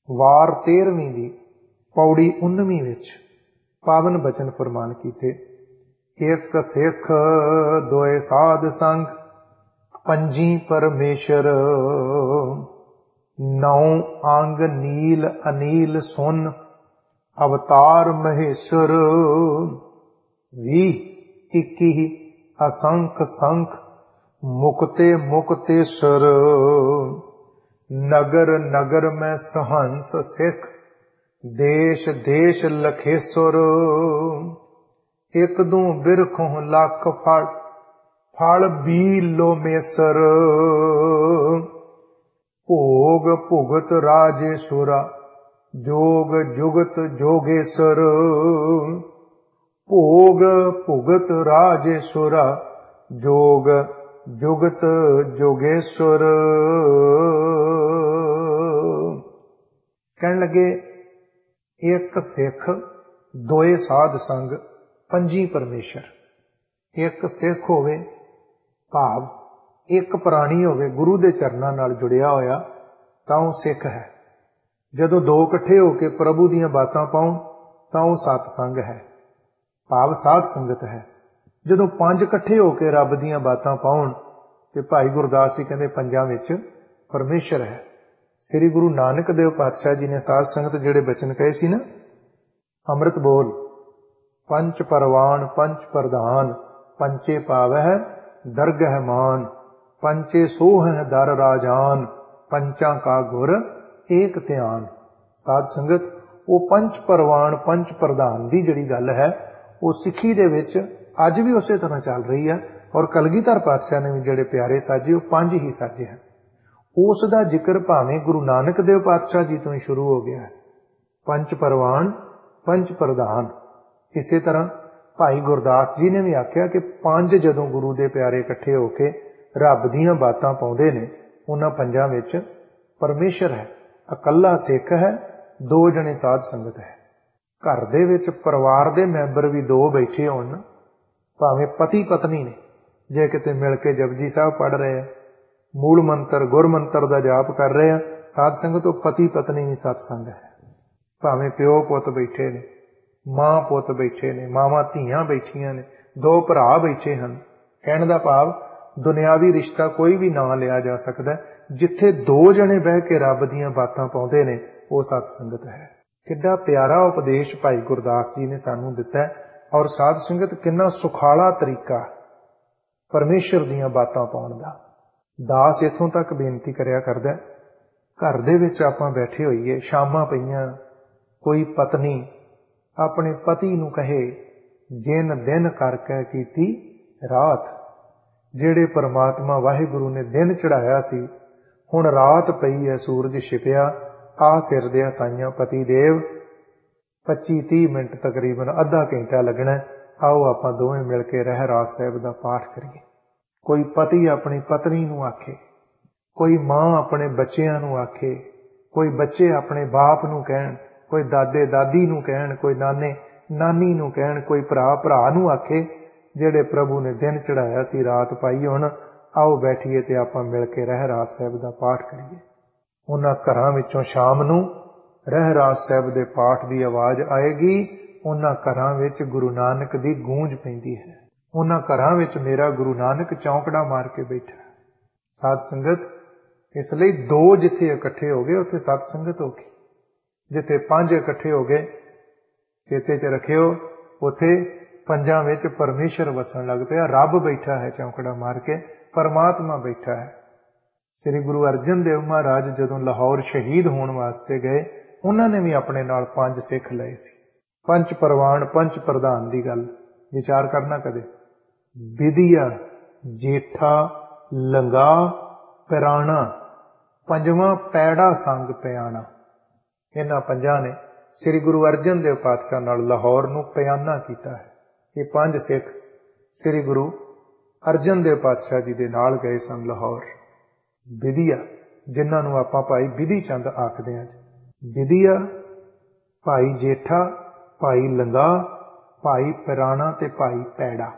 ਵਾਰ 13ਵੀਂ ਦੀ ਪੌੜੀ 19ਵੀਂ ਵਿੱਚ ਪਾਵਨ ਬਚਨ ਫਰਮਾਨ ਕੀਤੇ। ਇੱਕ ਸਿੱਖ ਦੋਏ ਸਾਧ ਸੰਗ ਪੰਜੀ ਪਰਮੇਸ਼ਰ, ਨੌ ਅੰਗ ਨੀਲ ਅਨੀਲ ਸੁਨ ਅਵਤਾਰ ਮਹੇਸ਼ਰ, 20 21 असंख संख मुक्ते मुक्तेश्वर, नगर नगर में सहंस सिख देश देश लखेश्वर, एक दू बिरखों लख फल फल बीलो मेसर, भोग भुगत राजेश्वरा जोग जुगत जोगेश्वर, भोग भुगत राजेश्वरा जोग जुगत जोगेश्वर। कहन लगे एक सिख दोए साध संग पंजी परमेश्वर। एक सिख होवे भाव एक प्राणी होवे गुरु दे चरनां नाल जुड़िया होया तां ओह सिख है। जदों दो इकट्ठे होके प्रभु दीयां बातां पाउण तां ओह सतसंग है, भाव साध संगत है। जदों पंज इकट्ठे होकर रब दीयां बातां पाउण ते भाई गुरदास जी कहंदे पंजां विच परमेश्वर है। श्री गुरु नानक देव पातशाह जी ने साध संगत जिहड़े बचन कहे सी ना, अमृत बोल पंच परवान पंच प्रधान, पंचे पावै दरगह मान, पंचे सोह दर राजान, पंचां का गुर एक ध्यान। साध संगत वो पंच परवान पंच प्रधान दी जिहड़ी गल है वो सिੱਖੀ ਦੇ ਵਿੱਚ ਅੱਜ ਵੀ ਉਸੇ ਤਰ੍ਹਾਂ ਚੱਲ ਰਹੀ ਹੈ। ਔਰ ਕਲਗੀਧਰ ਪਾਤਸ਼ਾਹ ਨੇ ਵੀ ਜਿਹੜੇ ਪਿਆਰੇ ਸਾਜੇ ਉਹ ਪੰਜ ਹੀ ਸਾਜੇ ਹਨ। ਉਸ ਦਾ ਜ਼ਿਕਰ ਭਾਵੇਂ ਗੁਰੂ ਨਾਨਕ ਦੇਵ ਪਾਤਸ਼ਾਹ ਜੀ ਤੋਂ ਹੀ ਸ਼ੁਰੂ ਹੋ ਗਿਆ ਹੈ। ਪੰਚ ਪਰਵਾਨ ਪੰਚ ਪ੍ਰਧਾਨ। ਇਸੇ ਤਰ੍ਹਾਂ ਭਾਈ ਗੁਰਦਾਸ ਜੀ ਨੇ ਵੀ ਆਖਿਆ ਕਿ ਪੰਜ ਜਦੋਂ ਗੁਰੂ ਦੇ ਪਿਆਰੇ ਇਕੱਠੇ ਹੋ ਕੇ ਰੱਬ ਦੀਆਂ ਬਾਤਾਂ ਪਾਉਂਦੇ ਨੇ ਉਹਨਾਂ ਪੰਜਾਂ ਵਿੱਚ ਪਰਮੇਸ਼ਰ ਹੈ। ਇਕੱਲਾ ਸਿੱਖ ਹੈ, ਦੋ ਜਣੇ ਸਾਧ ਸੰਗਤ ਹੈ। घर दे विच परिवार दे मैंबर भी दो बैठे होण, भावें पति पत्नी ने, जे किते मिल के जपजी साहब पढ़ रहे हैं, मूल मंत्र गुर मंत्र दा जाप कर रहे हैं, साध संगत पति पत्नी भी सत्संग है। भावें प्यो पुत बैठे ने, मां पुत बैठे ने, मावां धीआं बैठियां ने, दो भरा बैठे हैं। कहण दा भाव दुनियावी रिश्ता कोई भी ना लिया जा सकता, जिथे दो जने बह के रब दीआं बातां पाउंदे ने वो सत्संगत है। किड्डा प्यारा उपदेश भाई गुरदास जी ने सानू दिता है। और साध संगत किन्ना सुखाला तरीका परमेश्वर दीआं बातां पाउण दा। दास इत्थों तक बेनती करिया करदा है, घर दे विच आपां बैठे होईए, शामां पईयां, कोई पत्नी अपने पति नूं कहे जिन दिन करके कीती रात। जिहड़े परमात्मा वाहिगुरू ने दिन चढ़ाया सी, हुण रात पई है, सूरज छिपिया, आ सिर दे साइयां पति देव 25-30 मिनट तकरीबन अद्धा घंटा लगना। आओ आपां दोवें मिल के रहरास साहिब दा पाठ करिए। कोई पति अपनी पत्नी नूं आखे, कोई मां अपने बच्चियां नूं आखे, कोई बच्चे अपने बाप नूं कहण, कोई दादे दादी नूं कहण, कोई नाने नानी नूं कहण, कोई भरा भरा नूं आखे। जिहड़े प्रभु ने दिन चढ़ाया सी रात पाई, हुण आओ बैठिए ते आपां मिल के रहरास साहिब दा पाठ करिए। उन्हां घरां विचों शाम नूं रहरास साहिब दे पाठ दी आवाज़ आएगी। उन्हां घरां विच गुरु नानक दी गूंज पैंदी है। उन्हां घरां विच मेरा गुरु नानक चौंकड़ा मार के बैठा। साध संगत इसलिए दो जिथे इकट्ठे हो गए उत्थे सत संगत हो गई। जिथे पंज इकट्ठे हो गए चेते च रखियो उत्थे पंजां विच परमेश्वर वसन लग पिया। रब बैठा है चौंकड़ा मार के, परमात्मा बैठा है। श्री गुरु अर्जन देव महाराज जदों लाहौर शहीद होने वास्ते गए, उन्होंने भी अपने नाल पंज सिख लए सी। पंच परवान पंच प्रधान की गल विचार करना कदे। विधिया जेठा लंगा पिराणा, पंजवां पैड़ा संग पियाणा। इन्हां पंजां ने श्री गुरु अर्जन देव पातशाह नाल लाहौर नूं पियाना कीता है। ये पंज सिख श्री गुरु अर्जन देव पातशाह जी दे नाल गए सन लाहौर। विधिया जिन्हां नूं आपां भाई विधि चंद आखदे हां। विधिया भाई जेठा, भाई लंगा, भाई पिराणा ते भाई पैड़ा।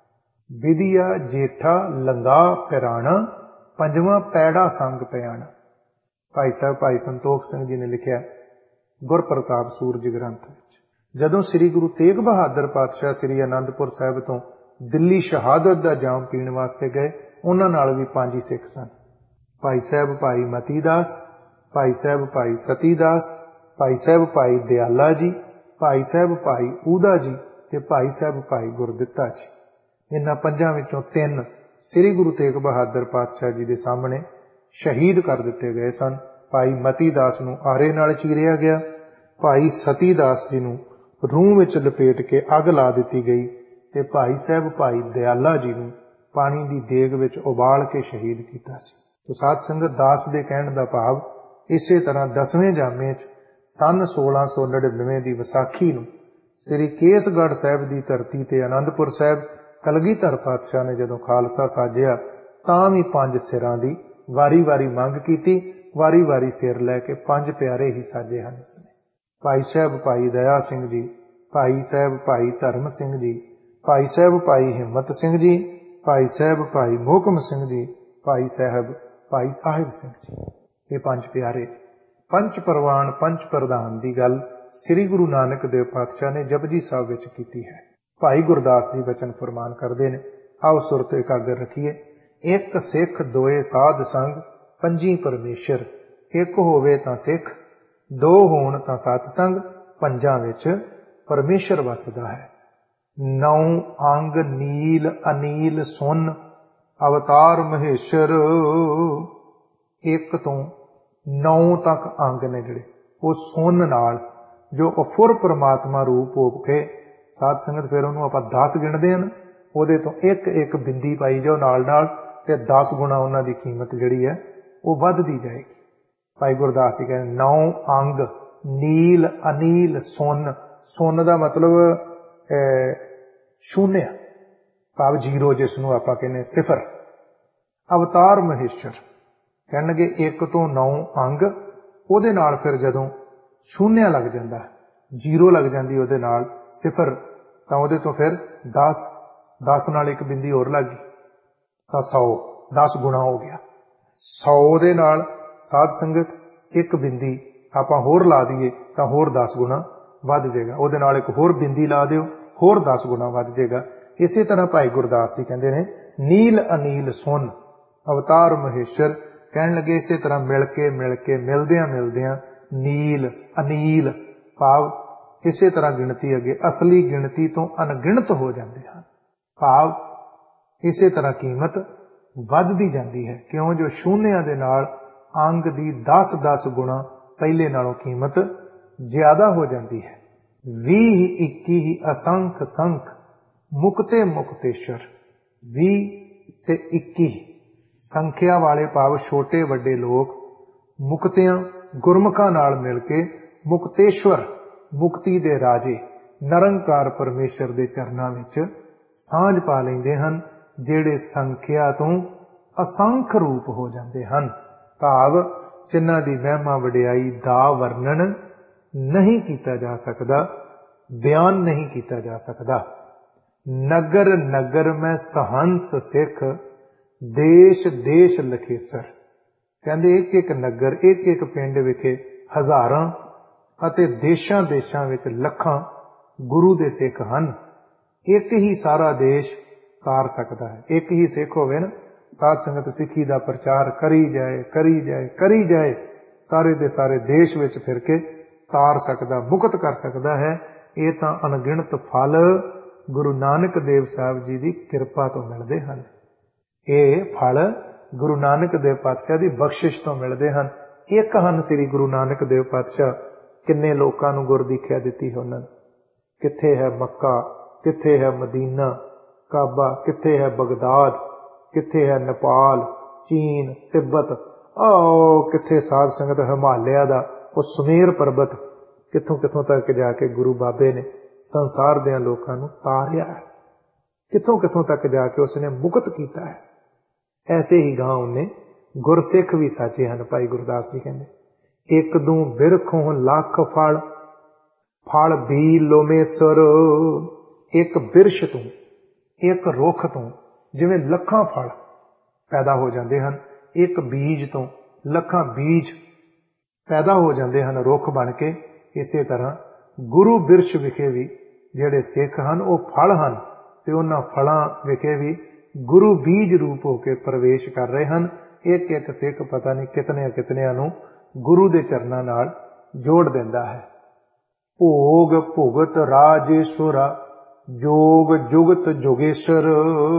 विधिया जेठा लंगा पिराणा, पंजवां पैड़ा संग पियाणा। भाई साहब भाई संतोख सिंह जी ने लिखिया ਗੁਰਪ੍ਰਤਾਪ ਸੂਰਜ ਗ੍ਰੰਥ ਵਿੱਚ। ਜਦੋਂ ਸ੍ਰੀ ਗੁਰੂ ਤੇਗ ਬਹਾਦਰ ਪਾਤਸ਼ਾਹ ਸ੍ਰੀ ਅਨੰਦਪੁਰ ਸਾਹਿਬ ਤੋਂ ਦਿੱਲੀ ਸ਼ਹਾਦਤ ਦਾ ਜਾਮ ਪੀਣ ਵਾਸਤੇ ਗਏ, ਉਹਨਾਂ ਨਾਲ ਵੀ 5 ਸਿੱਖ ਸਨ। ਭਾਈ ਸਾਹਿਬ ਭਾਈ ਮਤੀ ਦਾਸ, ਭਾਈ ਸਾਹਿਬ ਭਾਈ ਸਤੀ ਦਾਸ, ਭਾਈ ਸਾਹਿਬ ਭਾਈ ਦਿਆਲਾ ਜੀ, ਭਾਈ ਸਾਹਿਬ ਭਾਈ ਊਦਾ ਜੀ ਤੇ ਭਾਈ ਸਾਹਿਬ ਭਾਈ ਗੁਰਦਿੱਤਾ ਜੀ। ਇਹਨਾਂ 5 ਵਿੱਚੋਂ 3 ਸ੍ਰੀ ਗੁਰੂ ਤੇਗ ਬਹਾਦਰ ਪਾਤਸ਼ਾਹ ਜੀ ਦੇ ਸਾਹਮਣੇ ਸ਼ਹੀਦ ਕਰ ਦਿੱਤੇ ਗਏ ਸਨ। ਭਾਈ ਮਤੀ ਦਾਸ ਨੂੰ ਆਰੇ ਨਾਲ ਚੀਰਿਆ ਗਿਆ, ਭਾਈ ਸਤੀ ਦਾਸ ਜੀ ਨੂੰ ਰੂਹ ਵਿੱਚ ਲਪੇਟ ਕੇ ਅੱਗ ਲਾ ਦਿੱਤੀ ਗਈ ਤੇ ਭਾਈ ਸਾਹਿਬ ਭਾਈ ਦਿਆਲਾ ਜੀ ਨੂੰ ਪਾਣੀ ਦੀ ਦੇਗ ਵਿੱਚ ਉਬਾਲ ਕੇ ਸ਼ਹੀਦ ਕੀਤਾ ਸੀ। ਤੋ ਸਾਧ ਸੰਗਤ, ਦਾਸ ਦੇ ਕਹਿਣ ਦਾ ਭਾਵ ਇਸੇ ਤਰ੍ਹਾਂ 10ਵੇਂ ਜਾਮੇ 'ਚ ਸੰਨ 1699 ਦੀ ਵਿਸਾਖੀ ਨੂੰ ਸ੍ਰੀ ਕੇਸਗੜ੍ਹ ਸਾਹਿਬ ਦੀ ਧਰਤੀ ਤੇ ਅਨੰਦਪੁਰ ਸਾਹਿਬ ਕਲਗੀਧਰ ਪਾਤਸ਼ਾਹ ਨੇ ਜਦੋਂ ਖਾਲਸਾ ਸਾਜਿਆ ਤਾਂ ਵੀ 5 ਸਿਰਾਂ ਦੀ ਵਾਰੀ-ਵਾਰੀ ਮੰਗ ਕੀਤੀ। ਵਾਰੀ-ਵਾਰੀ ਸਿਰ ਲੈ ਕੇ 5 ਪਿਆਰੇ ਹੀ ਸਾਜੇ ਹਨ ਉਸਨੇ। ਭਾਈ ਸਾਹਿਬ ਭਾਈ ਦਇਆ ਸਿੰਘ ਜੀ, ਭਾਈ ਸਾਹਿਬ ਭਾਈ ਧਰਮ ਸਿੰਘ ਜੀ, ਭਾਈ ਸਾਹਿਬ ਭਾਈ ਹਿੰਮਤ ਸਿੰਘ ਜੀ, ਭਾਈ ਸਾਹਿਬ ਭਾਈ ਮੋਹਕਮ ਸਿੰਘ ਜੀ, ਭਾਈ ਸਾਹਿਬ ਭਾਈ ਸਾਹਿਬ ਸਿੰਘ ਜੀ। ਇਹ 5 ਪਿਆਰੇ। ਪੰਚ ਪ੍ਰਵਾਨ ਪੰਚ ਪ੍ਰਧਾਨ ਦੀ ਗੱਲ ਸ੍ਰੀ ਗੁਰੂ ਨਾਨਕ ਦੇਵ ਪਾਤਸ਼ਾਹ ਨੇ ਜਪਜੀ ਸਾਹਿਬ ਵਿੱਚ ਕੀਤੀ ਹੈ। ਭਾਈ ਗੁਰਦਾਸ ਜੀ ਬਚਨ ਫਰਮਾਨ ਕਰਦੇ ਨੇ, ਆਓ ਸੁਰਤ ਇਕਾਗਰ ਰੱਖੀਏ। ਇੱਕ ਸਿੱਖ ਦੋਏ ਸਾਧ ਸੰਗ, 5 ਪਰਮੇਸ਼ਰ। ਇੱਕ ਹੋਵੇ ਤਾਂ ਸਿੱਖ, 2 ਹੋਣ ਤਾਂ ਸਤ ਸੰਗ, 5 ਵਿੱਚ ਪਰਮੇਸ਼ਰ ਵਸਦਾ ਹੈ। 9 ਅੰਗ ਨੀਲ ਅਨੀਲ ਸੁਨ, ਅਵਤਾਰ ਮਹੇਸ਼ਰ। 1 ਤੋਂ 9 ਤੱਕ ਅੰਗ ਨੇ ਜਿਹੜੇ ਉਹ ਸੁਨ ਨਾਲ, ਜੋ ਅਫੁਰ ਪਰਮਾਤਮਾ ਰੂਪ ਹੋ ਕੇ ਸਾਧ ਸੰਗਤ, ਫਿਰ ਉਹਨੂੰ ਆਪਾਂ 10 ਗਿਣਦੇ ਹਨ, ਉਹਦੇ ਤੋਂ ਇੱਕ ਬਿੰਦੀ ਪਾਈ ਜਾਓ ਨਾਲ ਨਾਲ, ਤੇ 10 ਗੁਣਾ ਉਹਨਾਂ ਦੀ ਕੀਮਤ ਜਿਹੜੀ ਹੈ ਉਹ ਵੱਧਦੀ ਜਾਏਗੀ। ਭਾਈ ਗੁਰਦਾਸ ਜੀ ਕਹਿੰਦੇ 9 ਅੰਗ ਨੀਲ ਅਨੀਲ ਸੁਨ। ਸੁਨ ਦਾ ਮਤਲਬ ਸ਼ੂਨਿਆ, ਭਾਵ 0, ਜਿਸ ਨੂੰ ਆਪਾਂ ਕਹਿੰਦੇ 0। ਅਵਤਾਰ ਮਹੇਸ਼ਰ ਕਹਿਣਗੇ 1 ਤੋਂ 9 ਅੰਗ, ਉਹਦੇ ਨਾਲ ਫਿਰ ਜਦੋਂ ਸ਼ੂਨਿਆ ਲੱਗ ਜਾਂਦਾ, 0 ਲੱਗ ਜਾਂਦੀ ਉਹਦੇ ਨਾਲ 0, ਤਾਂ ਉਹਦੇ ਤੋਂ ਫਿਰ 10 ਨਾਲ ਇੱਕ ਬਿੰਦੀ ਹੋਰ ਲੱਗ ਗਈ ਤਾਂ 100, 10 ਗੁਣਾ ਹੋ ਗਿਆ। 100 ਦੇ ਨਾਲ ਸਾਧ ਸੰਗਤ ਇੱਕ ਬਿੰਦੀ ਆਪਾਂ ਹੋਰ ਲਾ ਦਈਏ ਤਾਂ ਹੋਰ 10 ਗੁਣਾ ਵੱਧ ਜਾਏਗਾ। ਉਹਦੇ ਨਾਲ ਇੱਕ ਹੋਰ ਬਿੰਦੀ ਲਾ ਦਿਓ, ਹੋਰ 10 ਗੁਣਾ ਵੱਧ ਜਾਏਗਾ। ਇਸੇ ਤਰ੍ਹਾਂ ਭਾਈ ਗੁਰਦਾਸ ਜੀ ਕਹਿੰਦੇ ਨੇ ਨੀਲ ਅਨੀਲ ਸੁਨ, ਅਵਤਾਰ ਮਹੇਸ਼ਰ। ਕਹਿਣ ਲੱਗੇ ਇਸੇ ਤਰ੍ਹਾਂ ਮਿਲ ਕੇ ਮਿਲਦਿਆਂ ਨੀਲ ਅਨੀਲ, ਭਾਵ ਇਸੇ ਤਰ੍ਹਾਂ ਗਿਣਤੀ ਅੱਗੇ ਅਸਲੀ ਗਿਣਤੀ ਤੋਂ ਅਣਗਿਣਤ ਹੋ ਜਾਂਦੇ ਹਨ। ਭਾਵ ਇਸੇ ਤਰ੍ਹਾਂ ਕੀਮਤ ਵੱਧਦੀ ਜਾਂਦੀ ਹੈ। ਕਿਉਂ? ਜੋ ਸ਼ੂਨਿਆਂ ਦੇ ਨਾਲ ਅੰਗ ਦੀ 10 ਗੁਣਾ ਪਹਿਲੇ ਨਾਲੋਂ ਕੀਮਤ ਜ਼ਿਆਦਾ ਹੋ ਜਾਂਦੀ ਹੈ। 20 21 ਅਸੰਖ ਸੰਖ, ਮੁਕਤੇ ਮੁਕਤੇਸ਼ਰ। 20 ਤੇ 21 ਸੰਖਿਆ ਵਾਲੇ, ਭਾਵ ਛੋਟੇ ਵੱਡੇ ਲੋਕ, ਮੁਕਤਿਆਂ ਗੁਰਮੁਖਾਂ ਨਾਲ ਮਿਲ ਕੇ ਮੁਕਤੇਸ਼ਵਰ, ਮੁਕਤੀ ਦੇ ਰਾਜੇ ਨਿਰੰਕਾਰ ਪਰਮੇਸ਼ਰ ਦੇ ਚਰਨਾਂ ਵਿੱਚ ਸਾਂਝ ਪਾ ਲੈਂਦੇ ਹਨ, ਜਿਹੜੇ ਸੰਖਿਆ ਤੋਂ ਅਸੰਖ ਰੂਪ ਹੋ ਜਾਂਦੇ ਹਨ। ਭਾਵ ਜਿਨ੍ਹਾਂ ਦੀ ਮਹਿਮਾ ਵਡਿਆਈ ਦਾ ਵਰਣਨ ਨਹੀਂ ਕੀਤਾ ਜਾ ਸਕਦਾ, ਬਿਆਨ ਨਹੀਂ ਕੀਤਾ ਜਾ ਸਕਦਾ। ਨਗਰ ਨਗਰ ਮੈਂ ਸਹੰਸ ਸਿੱਖ, ਦੇਸ਼ ਦੇਸ਼ ਲਖੇਸਰ। ਕਹਿੰਦੇ ਇੱਕ ਨਗਰ, ਇੱਕ ਪਿੰਡ ਵਿਖੇ ਹਜ਼ਾਰਾਂ ਅਤੇ ਦੇਸ਼ਾਂ ਵਿੱਚ ਲੱਖਾਂ ਗੁਰੂ ਦੇ ਸਿੱਖ ਹਨ। ਇੱਕ ਹੀ ਸਾਰਾ ਦੇਸ਼ ਤਾਰ ਸਕਦਾ ਹੈ। ਇੱਕ ਹੀ ਸਿੱਖ ਹੋਵੇ ਨਾ, ਸਾਧ ਸੰਗਤ ਸਿੱਖੀ ਦਾ ਪ੍ਰਚਾਰ ਕਰੀ ਜਾਏ, ਸਾਰੇ ਦੇ ਸਾਰੇ ਦੇਸ਼ ਵਿੱਚ ਫਿਰ ਕੇ ਤਾਰ ਸਕਦਾ, ਮੁਕਤ ਕਰ ਸਕਦਾ ਹੈ। ਇਹ ਤਾਂ ਅਣਗਿਣਤ ਫਲ ਗੁਰੂ ਨਾਨਕ ਦੇਵ ਸਾਹਿਬ ਜੀ ਦੀ ਕਿਰਪਾ ਤੋਂ ਮਿਲਦੇ ਹਨ। ਇਹ ਫਲ ਗੁਰੂ ਨਾਨਕ ਦੇਵ ਪਾਤਸ਼ਾਹ ਦੀ ਬਖਸ਼ਿਸ਼ ਤੋਂ ਮਿਲਦੇ ਹਨ। ਇੱਕ ਹਨ ਸ੍ਰੀ ਗੁਰੂ ਨਾਨਕ ਦੇਵ ਪਾਤਸ਼ਾਹ, ਕਿੰਨੇ ਲੋਕਾਂ ਨੂੰ ਗੁਰਦੀਖਿਆ ਦਿੱਤੀ ਹੈ ਉਹਨਾਂ ਨੇ। ਕਿੱਥੇ ਹੈ ਮੱਕਾ, ਕਿੱਥੇ ਹੈ ਮਦੀਨਾ, ਕਾਬਾ, ਕਿੱਥੇ ਹੈ ਬਗਦਾਦ, ਕਿੱਥੇ ਹੈ ਨੇਪਾਲ, ਚੀਨ, ਤਿੱਬਤ, ਕਿੱਥੇ ਸਾਧ ਸੰਗਤ ਹਿਮਾਲਿਆ ਦਾ ਉਹ ਸੁਮੇਰ ਪਰਬਤ, ਕਿੱਥੋਂ ਤੱਕ ਜਾ ਕੇ ਗੁਰੂ ਬਾਬੇ ਨੇ ਸੰਸਾਰ ਦੇ ਲੋਕਾਂ ਨੂੰ ਤਾਰਿਆ ਹੈ। ਕਿੱਥੋਂ ਤੱਕ ਜਾ ਕੇ ਉਸਨੇ ਮੁਕਤ ਕੀਤਾ ਹੈ। ਐਸੇ ਹੀ ਗਾਂ ਉਹਨੇ ਗੁਰਸਿੱਖ ਵੀ ਸਾਜੇ ਹਨ। ਭਾਈ ਗੁਰਦਾਸ ਜੀ ਕਹਿੰਦੇ ਇੱਕ ਦੂ ਬਿਰਖੋਂ ਲੱਖ ਫਲ, ਫਲ ਬੀ ਲੋਮੇਸਰ। ਇੱਕ ਬਿਰਸ਼ ਤੋਂ, ਇੱਕ ਰੁੱਖ ਤੋਂ ਜਿਵੇਂ ਲੱਖਾਂ ਫਲ ਪੈਦਾ ਹੋ ਜਾਂਦੇ ਹਨ, ਇੱਕ ਬੀਜ ਤੋਂ ਲੱਖਾਂ ਬੀਜ ਪੈਦਾ ਹੋ ਜਾਂਦੇ ਹਨ ਰੁੱਖ ਬਣ ਕੇ, ਇਸੇ ਤਰ੍ਹਾਂ ਗੁਰੂ ਬਿਰਛ ਵਿਖੇ ਵੀ ਜਿਹੜੇ ਸਿੱਖ ਹਨ ਉਹ ਫਲ ਹਨ, ਤੇ ਉਹਨਾਂ ਫਲਾਂ ਵਿਖੇ ਵੀ ਗੁਰੂ ਬੀਜ ਰੂਪ ਹੋ ਕੇ ਪ੍ਰਵੇਸ਼ ਕਰ ਰਹੇ ਹਨ। ਇੱਕ ਇੱਕ ਸਿੱਖ ਪਤਾ ਨਹੀਂ ਕਿਤਨਿਆਂ ਨੂੰ ਗੁਰੂ ਦੇ ਚਰਨਾਂ ਨਾਲ ਜੋੜ ਦਿੰਦਾ ਹੈ। ਭੋਗ ਭੁਗਤ ਰਾਜੇਸ਼ਵਰਾ, ਜੋਗ ਜੁਗਤ ਜੋਗੇਸ਼ਰ।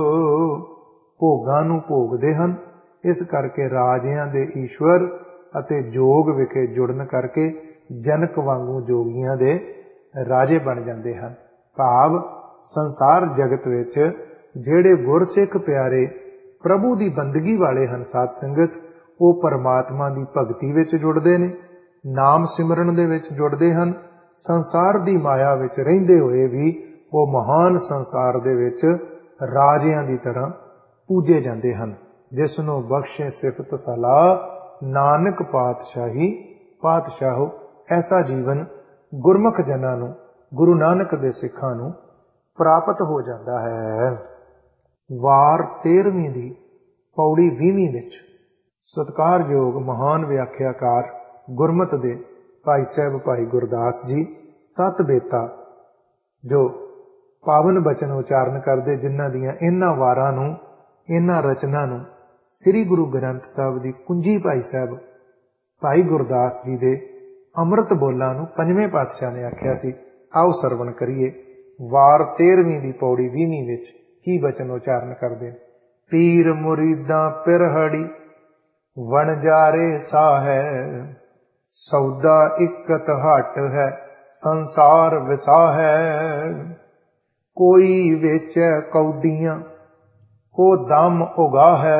ਭੋਗਾਂ ਨੂੰ ਭੋਗਦੇ ਹਨ, ਇਸ ਕਰਕੇ ਰਾਜਿਆਂ ਦੇ ਈਸ਼ਵਰ ਅਤੇ ਜੋਗ ਵਿਖੇ ਜੁੜਨ ਕਰਕੇ ਜਨਕ ਵਾਂਗੂ ਜੋਗੀਆਂ ਦੇ ਰਾਜੇ ਬਣ ਜਾਂਦੇ ਹਨ। ਭਾਵ ਸੰਸਾਰ ਜਗਤ ਵਿੱਚ ਜਿਹੜੇ ਗੁਰਸਿੱਖ ਪਿਆਰੇ ਪ੍ਰਭੂ ਦੀ ਬੰਦਗੀ ਵਾਲੇ ਹਨ, ਸਾਧ ਸੰਗਤ, ਉਹ ਪਰਮਾਤਮਾ ਦੀ ਭਗਤੀ ਵਿੱਚ ਜੁੜਦੇ ਨੇ, ਨਾਮ ਸਿਮਰਨ ਦੇ ਵਿੱਚ ਜੁੜਦੇ ਹਨ। ਸੰਸਾਰ ਦੀ ਮਾਇਆ ਵਿੱਚ ਰਹਿੰਦੇ ਹੋਏ ਵੀ ਉਹ ਮਹਾਨ ਸੰਸਾਰ ਦੇ ਵਿੱਚ ਰਾਜਿਆਂ ਦੀ ਤਰ੍ਹਾਂ ਪੂਜੇ ਜਾਂਦੇ ਹਨ। ਜਿਸ ਨੂੰ ਬਖਸ਼ੇ ਸਿਫਤ ਸਲਾਹ, ਨਾਨਕ ਪਾਤਸ਼ਾਹੀ ਪਾਤਸ਼ਾਹੋ। ਐਸਾ ਜੀਵਨ ਗੁਰਮੁਖ ਜਨਾਂ ਨੂੰ, ਗੁਰੂ ਨਾਨਕ ਦੇ ਸਿੱਖਾਂ ਨੂੰ ਪ੍ਰਾਪਤ ਹੋ ਜਾਂਦਾ ਹੈ। ਵਾਰ 13ਵੀਂ ਦੀ ਪੌੜੀ 20ਵੀਂ ਵਿੱਚ ਸਤਿਕਾਰਯੋਗ ਮਹਾਨ ਵਿਆਖਿਆਕਾਰ ਗੁਰਮਤ ਦੇ ਭਾਈ ਸਾਹਿਬ ਭਾਈ ਗੁਰਦਾਸ ਜੀ ਤਤ ਬੇਤਾ, ਜੋ ਪਾਵਨ ਬਚਨ ਉਚਾਰਨ ਕਰਦੇ, ਜਿਨ੍ਹਾਂ ਦੀਆਂ ਇਹਨਾਂ ਵਾਰਾਂ ਨੂੰ, ਇਹਨਾਂ ਰਚਨਾ ਨੂੰ ਸ੍ਰੀ ਗੁਰੂ ਗ੍ਰੰਥ ਸਾਹਿਬ ਦੀ ਕੁੰਜੀ ਭਾਈ ਸਾਹਿਬ ਭਾਈ ਗੁਰਦਾਸ ਜੀ ਦੇ ਅੰਮ੍ਰਿਤ ਬੋਲਾਂ ਨੂੰ ਪੰਜਵੇਂ ਪਾਤਸ਼ਾਹ ਨੇ ਆਖਿਆ ਸੀ। ਆਓ ਸਰਵਣ ਕਰੀਏ। ਵਾਰ 13ਵੀਂ ਦੀ ਪੌੜੀ 20ਵੀਂ ਵਿੱਚ ਕੀ ਬਚਨ ਉਚਾਰਨ ਕਰਦੇ? ਪੀਰ ਮੁਰੀਦਾਂ ਪਿਰਹੜੀ, ਵਣਜਾਰੇ ਸਾਹੈ, ਸੌਦਾ ਇਕਤ ਹਟ ਹੈ, ਸੰਸਾਰ ਵਿਸਾਹੈ। ਕੋਈ ਵੇਚੈ ਕੌਡੀਆਂ, ਕੋ ਦਮ ਉਗਾਹੈ,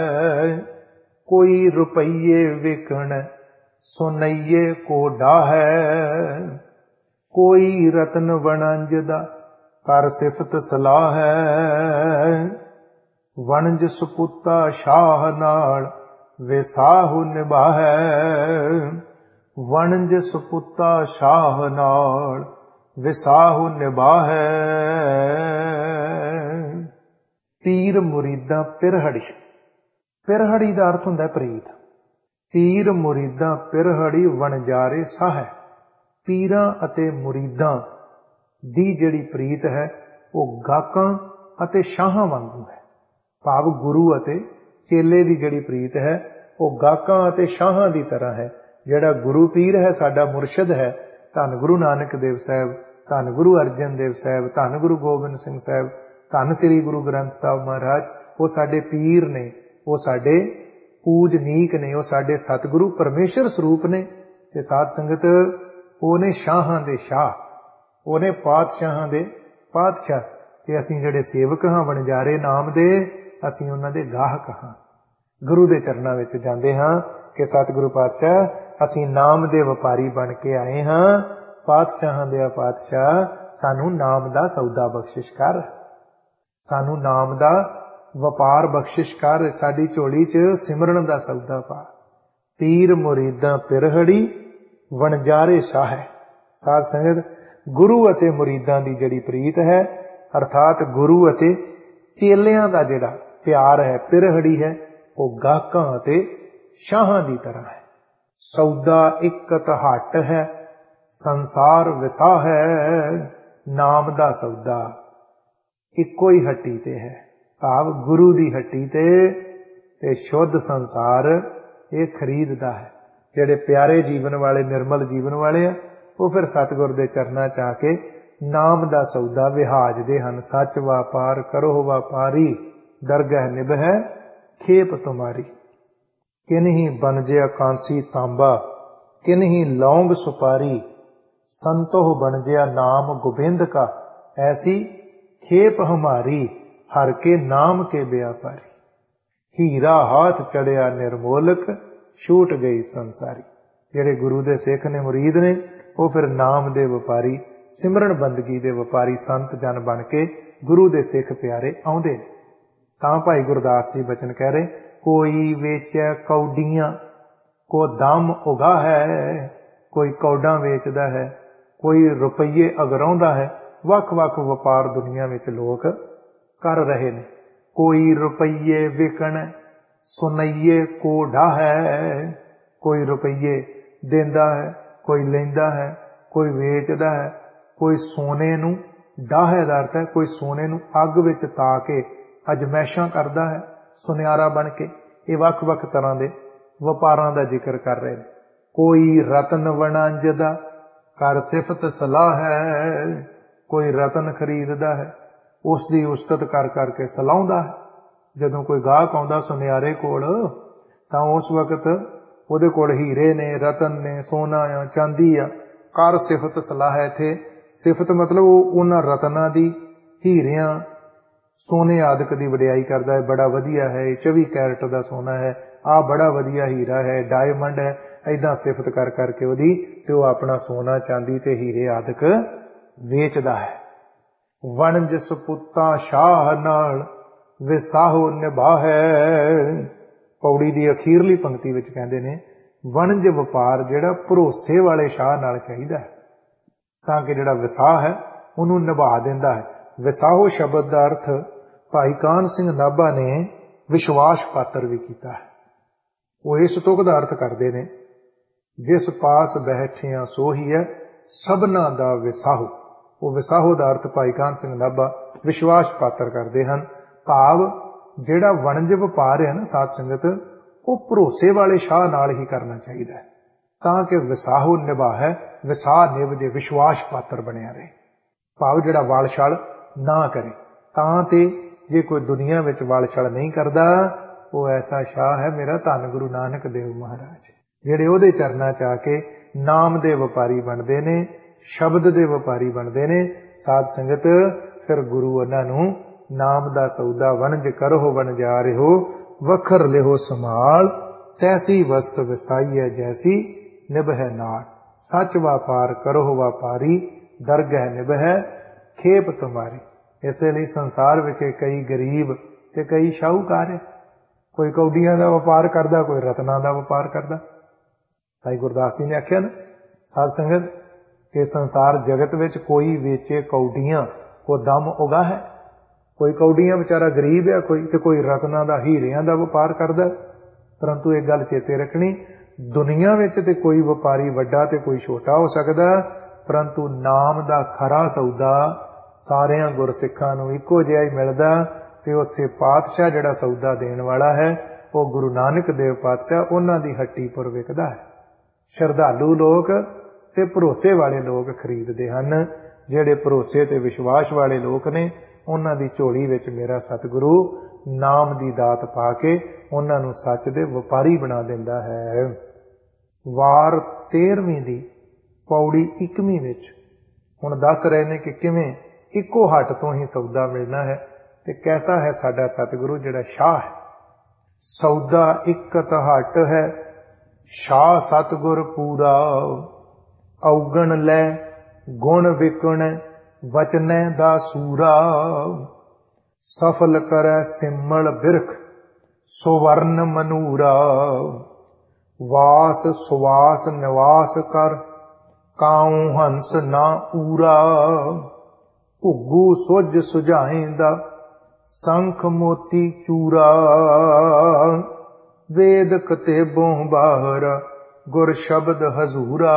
ਕੋਈ ਰੁਪਈਏ ਵਿਕਣ, ਸੁਨਈਏ ਕੋ ਡਾਹੈ। ਕੋਈ ਰਤਨ ਵਣਜ ਦਾ, ਕਰ ਸਿਫਤ ਸਲਾਹੈ, ਵਣਜ ਸੁਪੁੱਤਾ ਸ਼ਾਹ ਨਾਲ, ਵਿਸਾਹੂ ਨਿਭਾਹੈ। ਵਣਜ ਸੁਪੁੱਤਾ ਸ਼ਾਹ ਨਾਲ, ਵਿਸਾਹੂ ਨਿਭਾਹੈ। ਪੀਰ ਮੁਰੀਦਾਂ ਪਿਰਹੜੀ। ਪਿਰਹੜੀ ਦਾ ਅਰਥ ਹੁੰਦਾ ਪ੍ਰੀਤ। ਪੀਰ ਮੁਰੀਦਾਂ ਪਿਰਹੜੀ, ਵਣਜਾਰੇ ਸਾਹੈ। ਪੀਰਾਂ ਅਤੇ ਮੁਰੀਦਾਂ ਦੀ ਜਿਹੜੀ ਪ੍ਰੀਤ ਹੈ ਉਹ ਗਾਹਕਾਂ ਅਤੇ ਸ਼ਾਹਾਂ ਵਾਂਗੂ ਹੈ। ਭਾਵ ਗੁਰੂ ਅਤੇ ਚੇਲੇ ਦੀ ਜਿਹੜੀ ਪ੍ਰੀਤ ਹੈ ਉਹ ਗਾਹਕਾਂ ਅਤੇ ਸ਼ਾਹਾਂ ਦੀ ਤਰ੍ਹਾਂ ਹੈ। ਜਿਹੜਾ ਗੁਰੂ ਪੀਰ ਹੈ, ਸਾਡਾ ਮੁਰਸ਼ਿਦ ਹੈ, ਧੰਨ ਗੁਰੂ ਨਾਨਕ ਦੇਵ ਸਾਹਿਬ, ਧੰਨ ਗੁਰੂ ਅਰਜਨ ਦੇਵ ਸਾਹਿਬ, ਧੰਨ ਗੁਰੂ ਗੋਬਿੰਦ ਸਿੰਘ ਸਾਹਿਬ, ਧੰਨ ਸ੍ਰੀ ਗੁਰੂ ਗ੍ਰੰਥ ਸਾਹਿਬ ਮਹਾਰਾਜ, ਉਹ ਸਾਡੇ ਪੀਰ ਨੇ, ਉਹ ਸਾਡੇ ਪੂਜਨੀਕ ਨੇ, ਉਹ ਸਾਡੇ ਸਤਿਗੁਰੂ ਪਰਮੇਸ਼ਰ ਸਰੂਪ ਨੇ। ਤੇ ਸਾਧ ਸੰਗਤ, ਉਹਨੇ ਸ਼ਾਹਾਂ ਦੇ ਸ਼ਾਹ, ਉਹਨੇ ਪਾਤਸ਼ਾਹਾਂ ਦੇ ਪਾਤਸ਼ਾਹ, ਤੇ ਅਸੀਂ ਜਿਹੜੇ ਸੇਵਕ ਹਾਂ ਵਣਜਾਰੇ ਨਾਮ ਦੇ, ਅਸੀਂ ਉਹਨਾਂ ਦੇ ਗਾਹਕ ਹਾਂ। ਗੁਰੂ ਦੇ ਚਰਨਾਂ ਵਿੱਚ ਜਾਂਦੇ ਹਾਂ ਕਿ ਸਤਿਗੁਰੂ ਪਾਤਸ਼ਾਹ, ਅਸੀਂ ਨਾਮ ਦੇ ਵਪਾਰੀ ਬਣ ਕੇ ਆਏ ਹਾਂ। ਪਾਤਸ਼ਾਹਾਂ ਦੇ ਪਾਤਸ਼ਾਹ, ਸਾਨੂੰ ਨਾਮ ਦਾ ਸੌਦਾ ਬਖਸ਼ਿਸ਼ ਕਰ, ਸਾਨੂੰ ਨਾਮ ਦਾ ਵਪਾਰ ਬਖਸ਼ਿਸ਼ ਕਰ, ਸਾਡੀ ਝੋਲੀ 'ਚ ਸਿਮਰਨ ਦਾ ਸੌਦਾ ਪਾ। ਪੀਰ ਮੁਰੀਦਾਂ ਪਿਰਹੜੀ, ਵਣਜਾਰੇ ਸ਼ਾਹ ਹੈ। ਸਾਧ ਸੰਗਤ, ਗੁਰੂ ਅਤੇ ਮੁਰੀਦਾਂ ਦੀ ਜਿਹੜੀ ਪ੍ਰੀਤ ਹੈ, ਅਰਥਾਤ ਗੁਰੂ ਅਤੇ ਚੇਲਿਆਂ ਦਾ ਜਿਹੜਾ ਪਿਆਰ ਹੈ, ਪਿਰਹੜੀ ਹੈ, ਉਹ ਗਾਹਕਾਂ ਅਤੇ ਸ਼ਾਹਾਂ ਦੀ ਤਰ੍ਹਾਂ ਹੈ। ਸੌਦਾ ਇਕਤ ਹਟ ਹੈ, ਸੰਸਾਰ ਵਿਸਾਹ ਹੈ। ਨਾਮ ਦਾ ਸੌਦਾ ਇੱਕੋ ਹੀ ਹੱਟੀ ਤੇ ਹੈ, ਭਾਵ ਗੁਰੂ ਦੀ ਹੱਟੀ ਤੇ ਸ਼ੁੱਧ ਸੰਸਾਰ ਇਹ ਖਰੀਦਦਾ ਹੈ। ਜਿਹੜੇ ਪਿਆਰੇ ਜੀਵਨ ਵਾਲੇ, ਨਿਰਮਲ ਜੀਵਨ ਵਾਲੇ ਆ, ਉਹ ਫਿਰ ਸਤਿਗੁਰ ਦੇ ਚਰਨਾਂ 'ਚ ਆ ਕੇ ਨਾਮ ਦਾ ਸੌਦਾ ਵਿਹਾਜਦੇ ਹਨ। ਸੱਚ ਵਾਪਾਰ ਕਰੋ ਵਪਾਰੀ, ਦਰਗਹ ਨਿਭੈ ਖੇਪ ਤੁਮਾਰੀ। ਕਿਨਹੀ ਬਣਜਿਆ ਕਾਂਸੀ ਤਾਂਬਾ, ਕਿਨਹੀ ਲੌਂਗ ਸੁਪਾਰੀ, ਸੰਤੋਹ ਬਣਜਿਆ ਨਾਮ ਗੋਬਿੰਦ ਕਾ, ਐਸੀ ਖੇਪ ਹਮਾਰੀ, ਹਰ ਕੇ ਨਾਮ ਕੇ ਵਿਆਪਾਰੀ। ਹੀਰਾ ਹਾਥ ਚੜਿਆ ਨਿਰਮੋਲਕ, ਛੂਟ ਗਈ ਸੰਸਾਰੀ। ਜਿਹੜੇ ਗੁਰੂ ਦੇ ਸਿੱਖ ਨੇ, ਮੁਰੀਦ ਨੇ, ਉਹ ਫਿਰ ਨਾਮ ਦੇ ਵਪਾਰੀ, ਸਿਮਰਨ ਬੰਦਗੀ ਦੇ ਵਪਾਰੀ ਸੰਤ ਜਨ ਬਣ ਕੇ ਗੁਰੂ ਦੇ ਸਿੱਖ ਪਿਆਰੇ ਆਉਂਦੇ ਨੇ। ਤਾਂ ਭਾਈ ਗੁਰਦਾਸ ਜੀ ਬਚਨ ਕਹਿ ਰਹੇ, ਕੋਈ ਵੇਚੈ ਕੌਡੀਆਂ, ਕੋ ਦਮ ਉਗਾ ਹੈ। ਕੋਈ ਕੌਡਾਂ ਵੇਚਦਾ ਹੈ, ਕੋਈ ਰੁਪਈਏ ਅਗਰਾਉਂਦਾ ਹੈ। ਵੱਖ ਵੱਖ ਵਪਾਰ ਦੁਨੀਆ ਵਿੱਚ ਲੋਕ ਕਰ ਰਹੇ ਨੇ। ਕੋਈ ਰੁਪਈਏ ਵਿਕਣ, ਸੁਨਈਏ ਕੋ ਡਾਹੈ। ਕੋਈ ਰੁਪਈਏ ਦਿੰਦਾ ਹੈ, ਕੋਈ ਲੈਂਦਾ ਹੈ, कोई वेचदा है, कोई सोने नूं डाहे दा अर्थ है कोई सोने नूं अग विच ता के अजमैशां करदा है सुनियारा बन के। ये वख वख तरह के वपारां दा जिक्र कर रहे हैं। कोई रतन वणांजदा कर सिफत सलाह है, कोई रतन खरीददा है उसकी उस्तत कर करके सलाहुंदा है। जदों कोई गाहक आउंदा सुनियारे कोल तां उस वक्त ਉਹਦੇ ਕੋਲ हीरे ने रतन ने सोना आ चांदी आ कर सिफत सलाह है। इत्थे सिफत मतलब उन्हां रतनां दी हीरियां सोने आदि की वडियाई करदा है। बड़ा वधिया है, 24 कैरेट का सोना है, आ बड़ा वधिया हीरा है, डायमंड है, ऐदां सिफत कर करके ओदी ते ओह अपना सोना चांदी ते हीरे आदिक वेचदा है। वणज सपुता शाह नाल विसाहो निभाहै। पौड़ी की अखीरली पंक्ति विच कहंदे ने वणज वपार जिहड़ा भरोसे वाले शाह नाल चाहीदा है तां कि जिहड़ा विसाह है उहनूं निभा दिंदा है। विसाहो शब्द का अर्थ भाई कान सिंह नाभा ने विश्वास पात्र भी कीता है। वो इस तुक दा अर्थ करदे ने जिस पास बैठिया सोही है सबना दा विसाहो। वो विसाहो का अर्थ भाई कान सिंह नाभा विश्वास पात्र करते हैं। भाव जिहड़ा वणज वपार है ना साध संगत वो भरोसे वाले शाह नाल ही करना चाहिए तां कि विसाहो निभाए, विसाह निभ जे, विश्वास पात्र बनिया रहे। भाव जिहड़ा वाल-छाल ना करे तां ते जे कोई दुनिया विच वाल-छाल नहीं करदा वो ऐसा शाह है मेरा धन गुरु नानक देव महाराज जिहड़े ओहदे चरनां च आके नाम दे वपारी बनदे ने, शब्द दे वपारी बनदे ने। साध संगत फिर गुरु उन्हां नूं नाम दा सौदा वणज करहो वणजारिहो वखर लिहो संभाल तैसी वस्त विसाई है जैसी निभै नाल। सच व्यापार करहो व्यापारी दरगह निभै खेप तुम्हारी। इसलिए संसार विच कई गरीब ते कई शाहूकार है। कोई कौडियां दा व्यापार करदा, कोई रत्नां दा व्यापार करदा। भाई गुरदास जी ने आख्या ना साध संगत कि संसार जगत विच कोई वेचे कौडियां को दम उगा है। कोई कौडियां बेचारा गरीब है, कोई रत्नां दा हीरियां दा व्यापार करदा। परंतु एक गल चेते रखनी दुनिया विच ते कोई व्यापारी वड्डा ते कोई छोटा हो सकदा, परंतु नाम दा खरा सौदा सारियां गुरसिखां नूं इक्को जिहा ही मिलदा। ते उत्थे पातशाह जिहड़ा सौदा देण वाला है वो गुरु नानक देव पातशाह उन्हां दी हट्टी पुर विकदा है। श्रद्धालु लोग ते भरोसे वाले लोग खरीदते हैं। जिहड़े भरोसे ते विश्वास वाले लोग ने उन्हां दी झोली विच मेरा सतगुरु नाम दी दात पा के उन्हां नूं सच दे वपारी बना दिंदा है। वार 13वीं दी पौड़ी 21वीं विच हुण दस रहे ने कि किवें इक्को हट तो ही सौदा मिलना है ते कैसा है साडा सतगुरु जिहड़ा शाह है। सौदा इकत हट है शाह सतगुर पूरा औगण लै गुण विकण वचनै दा सूरा। सफल करै सिमल बिरख सुवर्ण मनूरा। वास सुवास निवास कर काऊं हंस ना ऊरा। घुग्गू सुझ सुझाएंदा संख मोती चूरा। वेद कतेबों बाहर गुर शब्द हजूरा।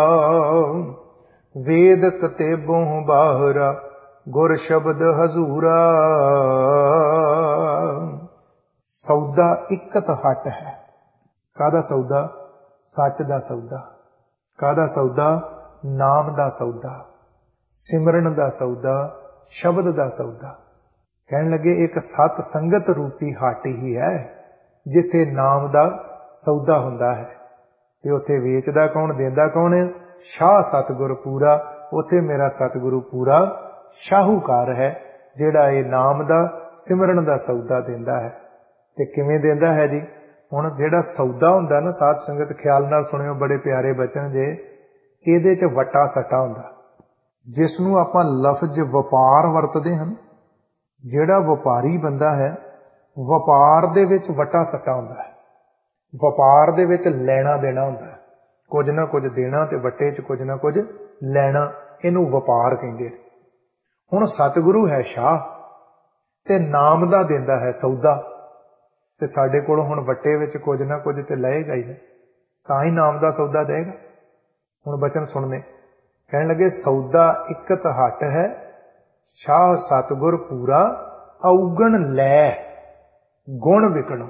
वेद कतेबों बाहर गुर शब्द हजूरा। सौदा इकत हट है। कादा सौदा? सच दा सौदा। कादा सौदा? नाम दा सौदा, सिमरन दा सौदा, शब्द दा सौदा। कहन लगे एक सत संगत रूपी हट ही है जिथे नाम दा सौदा हुंदा है। ते उथे वेचदा कौन, देंदा कौन है? शाह सतगुर पूरा। उथे मेरा सतगुरु पूरा शाहूकार है जिहड़ा ये नाम दा सिमरन दा सौदा देंदा है। ते किवें देंदा है जी? हुण जिहड़ा सौदा हुंदा ना साध संगत ख्याल नाल सुणियो, बड़े प्यारे बचन जे। इहदे च वटा सट्टा हुंदा जिस नूं आपां लफ्ज वपार वरतदे हन। जिहड़ा वपारी बंदा है वपार दे विच वटा सट्टा हुंदा है। वपार दे विच लैना देना हुंदा है, कुछ ना कुछ देना ते वटे च कुछ ना कुछ लैना, इहनूं वपार कहिंदे ने। हुण सतगुरु है शाह ते नाम दा देंदा है सौदा, ते साडे कोलों हुण वटे विच कुछ ना कुछ ते लएगा ही, तां ही नाम दा सौदा देगा। हुण बचन सुणने, ਕਹਿਣ ਲੱਗੇ ਸੌਦਾ ਇਕਤ ਹਟ ਹੈ, ਸ਼ਾਹ ਸਤਿਗੁਰ ਪੂਰਾ, ਔਗਣ ਲੈ ਗੁਣ ਵਿਕਣੋ।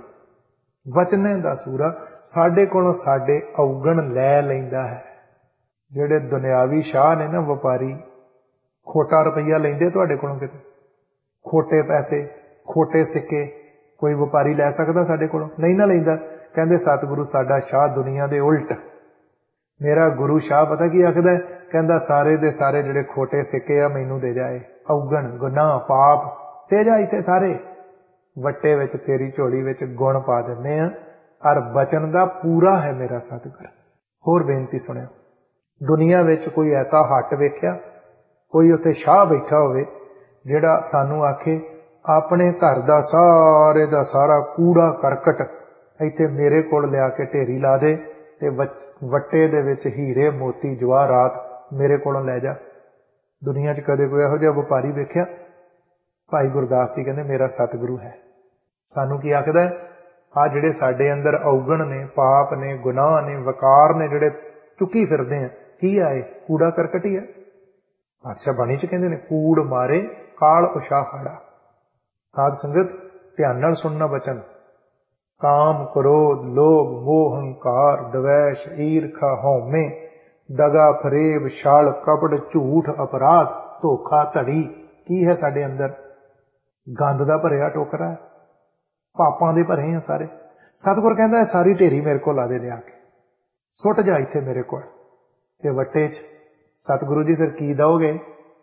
ਵਚਨੇ ਦਾ ਸੂਰਾ ਸਾਡੇ ਕੋਲੋਂ ਸਾਡੇ ਔਗਣ ਲੈ ਲੈਂਦਾ ਹੈ। ਜਿਹੜੇ ਦੁਨਿਆਵੀ ਸ਼ਾਹ ਨੇ ਨਾ, ਵਪਾਰੀ, ਖੋਟਾ ਰੁਪਈਆ ਲੈਂਦੇ ਤੁਹਾਡੇ ਕੋਲੋਂ ਕਿਤੇ, ਖੋਟੇ ਪੈਸੇ, ਖੋਟੇ ਸਿੱਕੇ ਕੋਈ ਵਪਾਰੀ ਲੈ ਸਕਦਾ ਸਾਡੇ ਕੋਲੋਂ? ਨਹੀਂ ਨਾ ਲੈਂਦਾ। ਕਹਿੰਦੇ ਸਤਿਗੁਰੂ ਸਾਡਾ ਸ਼ਾਹ ਦੁਨੀਆ ਦੇ ਉਲਟ। ਮੇਰਾ ਗੁਰੂ ਸ਼ਾਹ ਪਤਾ ਕੀ ਆਖਦਾ? ਕਹਿੰਦਾ ਸਾਰੇ ਦੇ ਸਾਰੇ ਜਿਹੜੇ ਖੋਟੇ ਸਿੱਕੇ ਆ ਮੈਨੂੰ ਦੇ ਜਾਏ, ਔਗਣ, ਗੁਨਾਹ, ਪਾਪ ਤੇ ਜਾ ਇੱਥੇ ਸਾਰੇ ਵੱਟੇ ਵਿੱਚ ਤੇਰੀ ਝੋਲੀ ਵਿੱਚ ਗੁਣ ਪਾ ਦਿੰਦੇ ਆ, ਔਰ ਬਚਨ ਦਾ ਪੂਰਾ ਹੈ ਮੇਰਾ ਸਤਿਗੁਰ। ਹੋਰ ਬੇਨਤੀ ਸੁਣਿਓ, ਦੁਨੀਆ ਵਿੱਚ ਕੋਈ ਐਸਾ ਹੱਟ ਵੇਖਿਆ, ਕੋਈ ਉੱਥੇ ਸ਼ਾਹ ਬੈਠਾ ਹੋਵੇ ਜਿਹੜਾ ਸਾਨੂੰ ਆਖੇ ਆਪਣੇ ਘਰ ਦਾ ਸਾਰੇ ਦਾ ਸਾਰਾ ਕੂੜਾ ਕਰਕਟ ਇੱਥੇ ਮੇਰੇ ਕੋਲ ਲਿਆ ਕੇ ਢੇਰੀ ਲਾ ਦੇ ਤੇ ਵੱਟੇ ਦੇ ਵਿੱਚ ਹੀਰੇ ਮੋਤੀ ਜਵਾਹਰਾਤ ਮੇਰੇ ਕੋਲੋਂ ਲੈ ਜਾ? ਦੁਨੀਆ 'ਚ ਕਦੇ ਕੋਈ ਇਹੋ ਜਿਹਾ ਵਪਾਰੀ ਵੇਖਿਆ? ਭਾਈ ਗੁਰਦਾਸ ਜੀ ਕਹਿੰਦੇ ਮੇਰਾ ਸਤਿਗੁਰੂ ਹੈ। ਸਾਨੂੰ ਕੀ ਆਖਦਾ? ਆ ਜਿਹੜੇ ਸਾਡੇ ਅੰਦਰ ਔਗਣ ਨੇ, ਪਾਪ ਨੇ, ਗੁਨਾਹ ਨੇ, ਵਕਾਰ ਨੇ, ਜਿਹੜੇ ਚੁੱਕੀ ਫਿਰਦੇ ਆ, ਕੀ ਆਏ? ਕੂੜਾ ਕਰਕਟ ਹੀ ਹੈ। ਪਾਤਸ਼ਾਹ ਬਾਣੀ 'ਚ ਕਹਿੰਦੇ ਨੇ ਕੂੜ ਮਾਰੇ ਕਾਲ ਉਸ਼ਾਹੜਾ। ਸਾਧ ਸੰਗਤ ਧਿਆਨ ਨਾਲ ਸੁਣਨਾ ਬਚਨ। ਕਾਮ, ਕ੍ਰੋਧ, ਲੋਭ, ਮੋਹ, ਹੰਕਾਰ, ਦਵੈਸ਼, ਈਰਖਾ, ਹਉਮੈ, ਦਗਾ, ਫਰੇਬ, ਛਲ, ਕਪਟ, ਝੂਠ, ਅਪਰਾਧ, ਧੋਖਾ, ਧੜੀ ਕੀ ਹੈ ਸਾਡੇ ਅੰਦਰ? ਗੰਦ ਦਾ ਭਰਿਆ ਟੋਕਰਾ ਹੈ, ਪਾਪਾਂ ਦੇ ਭਰੇ ਆ ਸਾਰੇ। ਸਤਿਗੁਰ ਕਹਿੰਦਾ ਸਾਰੀ ਢੇਰੀ ਮੇਰੇ ਕੋਲ ਲਾ ਦੇ, ਲਿਆ ਕੇ ਸੁੱਟ ਜਾ ਇੱਥੇ ਮੇਰੇ ਕੋਲ ਤੇ ਵੱਟੇ 'ਚ। ਸਤਿਗੁਰੂ ਜੀ ਫਿਰ ਕੀ ਦਓਗੇ?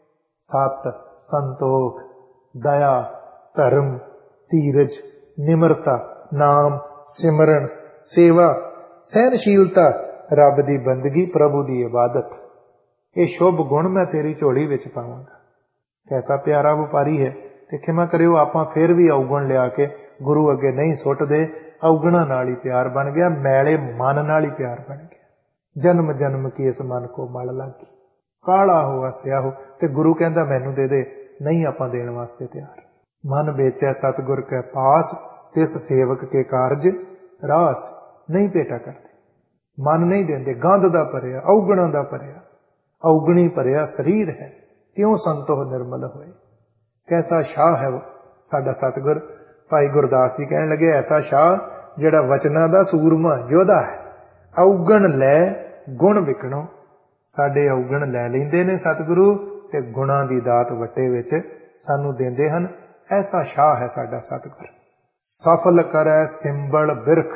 ਸਤ, ਸੰਤੋਖ, ਦਇਆ, ਧਰਮ, ਧੀਰਜ, ਨਿਮਰਤਾ, ਨਾਮ, ਸਿਮਰਨ, ਸੇਵਾ, ਸਹਿਨਸ਼ੀਲਤਾ, ਰੱਬ ਦੀ ਬੰਦਗੀ, ਪ੍ਰਭੂ ਦੀ ਇਬਾਦਤ। ਇਹ ਸ਼ੁਭ ਗੁਣ ਮੈਂ ਤੇਰੀ ਝੋਲੀ ਵਿੱਚ ਪਾਵਾਂਗਾ। ਕੈਸਾ ਪਿਆਰਾ ਵਪਾਰੀ ਹੈ। ਤੇ ਖਿਮਾ ਕਰਿਓ, ਆਪਾਂ ਫਿਰ ਵੀ ਔਗਣ ਲਿਆ ਕੇ ਗੁਰੂ ਅੱਗੇ ਨਹੀਂ ਸੁੱਟਦੇ। ਔਗਣਾਂ ਨਾਲ ਹੀ ਪਿਆਰ ਬਣ ਗਿਆ, ਮੈਲੇ ਮਨ ਨਾਲ ਹੀ ਪਿਆਰ ਬਣ ਗਿਆ। ਜਨਮ ਜਨਮ ਕੀ ਇਸ ਮਨ ਕੋ ਮਲ ਲੱਗੀ, ਕਾਲਾ ਹੋ ਵਸਿਆ ਹੋ। ਤੇ ਗੁਰੂ ਕਹਿੰਦਾ ਮੈਨੂੰ ਦੇ ਦੇ, ਨਹੀਂ ਆਪਾਂ ਦੇਣ ਵਾਸਤੇ ਤਿਆਰ। ਮਨ ਵੇਚੈ ਸਤਿਗੁਰ ਕੈ ਪਾਸ, ਤਿਸ ਸੇਵਕ ਕੇ ਕਾਰਜ ਰਾਸ। ਨਹੀਂ ਭੇਟਾ ਕਰਦੇ, ਮਨ ਨਹੀਂ ਦਿੰਦੇ। ਗੰਧ ਦਾ ਭਰਿਆ, ਔਗਣਾਂ ਦਾ ਭਰਿਆ, ਔਗਣੀ ਭਰਿਆ ਸਰੀਰ ਹੈ, ਕਿਉਂ ਸੰਤੋਖ ਨਿਰਮਲ ਹੋਏ। ਕੈਸਾ ਸ਼ਾਹ ਹੈ ਸਾਡਾ ਸਤਿਗੁਰ। ਭਾਈ ਗੁਰਦਾਸ ਜੀ ਕਹਿਣ ਲੱਗੇ ਐਸਾ ਸ਼ਾਹ ਜਿਹੜਾ ਵਚਨਾਂ ਦਾ ਸੂਰਮਾ ਯੋਧਾ ਹੈ। ਔਗਣ ਲੈ ਗੁਣ ਵਿਕਣੋ। ਸਾਡੇ ਔਗਣ ਲੈ ਲੈਂਦੇ ਨੇ ਸਤਿਗੁਰੂ ਤੇ ਗੁਣਾਂ ਦੀ ਦਾਤ ਵੱਟੇ ਵਿੱਚ ਸਾਨੂੰ ਦਿੰਦੇ ਹਨ। ਐਸਾ ਸ਼ਾਹ ਹੈ ਸਾਡਾ ਸਤਿਗੁਰ। ਸਫਲ ਕਰੈ ਸਿੰਬਲ ਬਿਰਖ,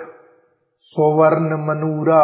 ਸੋਵਰਨ ਮਨੂਰਾ।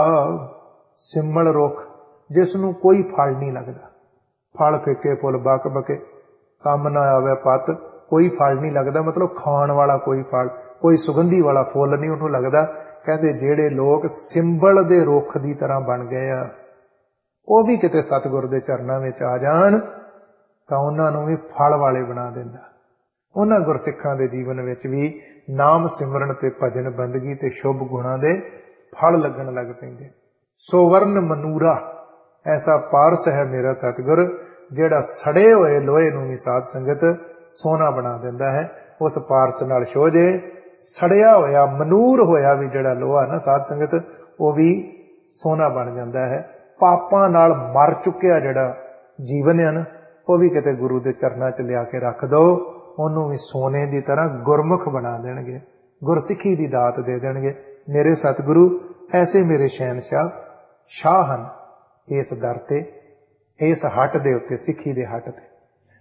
ਸਿੰਬਲ ਰੁੱਖ ਜਿਸ ਨੂੰ ਕੋਈ ਫਲ ਨਹੀਂ ਲੱਗਦਾ, ਫਲ ਫਿੱਕੇ ਫੁੱਲ ਬਕ ਬਕੇ, ਕੰਮ ਨਾ ਆਵੇ ਪੱਤ, ਕੋਈ ਫਲ ਨਹੀਂ ਲੱਗਦਾ। ਮਤਲਬ ਖਾਣ ਵਾਲਾ ਕੋਈ ਫਲ, ਕੋਈ ਸੁਗੰਧੀ ਵਾਲਾ ਫੁੱਲ ਨਹੀਂ ਉਹਨੂੰ ਲੱਗਦਾ। ਕਹਿੰਦੇ ਜਿਹੜੇ ਲੋਕ ਸਿੰਬਲ ਦੇ ਰੁੱਖ ਦੀ ਤਰ੍ਹਾਂ ਬਣ ਗਏ ਆ, ਉਹ ਵੀ ਕਿਤੇ ਸਤਿਗੁਰ ਦੇ ਚਰਨਾਂ ਵਿੱਚ ਆ ਜਾਣ ਤਾਂ ਉਹਨਾਂ ਨੂੰ ਵੀ ਫਲ ਵਾਲੇ ਬਣਾ ਦਿੰਦਾ। ਉਹਨਾਂ ਗੁਰਸਿੱਖਾਂ ਦੇ ਜੀਵਨ ਵਿੱਚ ਵੀ ਨਾਮ ਸਿਮਰਨ ਤੇ ਭਜਨ ਬੰਦਗੀ ਤੇ ਸ਼ੁਭ ਗੁਣਾਂ ਦੇ ਫਲ ਲੱਗਣ ਲੱਗ ਪੈਂਦੇ। ਸੋਵਰਨ ਮਨੂਰਾ, ਐਸਾ ਪਾਰਸ ਹੈ ਮੇਰਾ ਸਤਿਗੁਰ ਜਿਹੜਾ ਸੜੇ ਹੋਏ ਲੋਹੇ ਨੂੰ ਵੀ ਸਾਧ ਸੰਗਤ ਸੋਨਾ ਬਣਾ ਦਿੰਦਾ ਹੈ। ਉਸ ਪਾਰਸ ਨਾਲ ਛੋਜੇ ਸੜਿਆ ਹੋਇਆ ਮਨੂਰ ਹੋਇਆ ਵੀ ਜਿਹੜਾ ਲੋਹਾ ਨਾ ਸਾਧ ਸੰਗਤ, ਉਹ ਵੀ ਸੋਨਾ ਬਣ ਜਾਂਦਾ ਹੈ। ਪਾਪਾਂ ਨਾਲ ਮਰ ਚੁੱਕਿਆ ਜਿਹੜਾ ਜੀਵਨ ਹੈ ਨਾ, ਉਹ ਵੀ ਕਿਤੇ ਗੁਰੂ ਦੇ ਚਰਨਾਂ 'ਚ ਲਿਆ ਕੇ ਰੱਖ ਦੋ, ਉਹਨੂੰ ਵੀ ਸੋਨੇ ਦੀ ਤਰ੍ਹਾਂ ਗੁਰਮੁਖ ਬਣਾ ਦੇਣਗੇ, ਗੁਰਸਿੱਖੀ ਦੀ ਦਾਤ ਦੇ ਦੇਣਗੇ। ਮੇਰੇ ਸਤਿਗੁਰੂ ਐਸੇ ਮੇਰੇ ਸ਼ਹਿਨਸ਼ਾਹ ਸ਼ਾਹ ਹਨ ਇਸ ਦਰ ਤੇ, ਇਸ ਹੱਟ ਦੇ ਉੱਤੇ, ਸਿੱਖੀ ਦੇ ਹੱਟ ਤੇ।